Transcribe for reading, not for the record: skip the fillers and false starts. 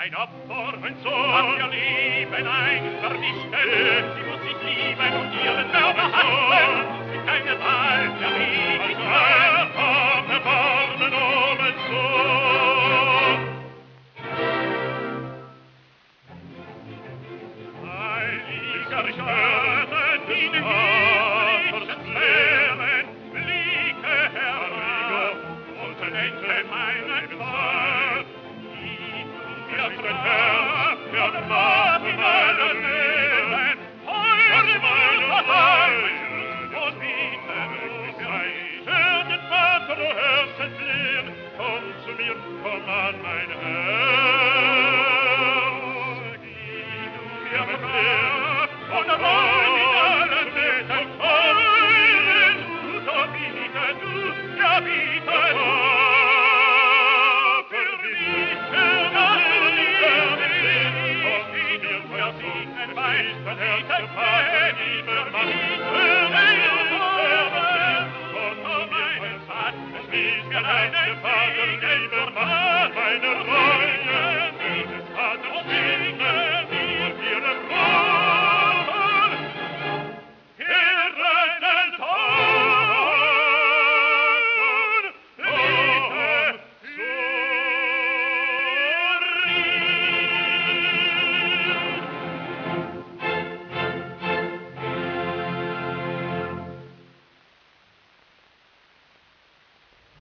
ein Opfer, ein Sohn, hat ihr Leben ein vernichtet. Sie muss sich lieben und ihren Mörder hassen. Sie keine Wahl, der Weg ist ein verbornen oben Sohn. Heiliger Schatten, die den himmlischen Sphären, blicke heran und lenke meinen Fall. Mir Herr, für meine Leben, heure meine Heil, und bitte hör den Vater, du hörst es flehen, komm zu mir, komm an mein Herr.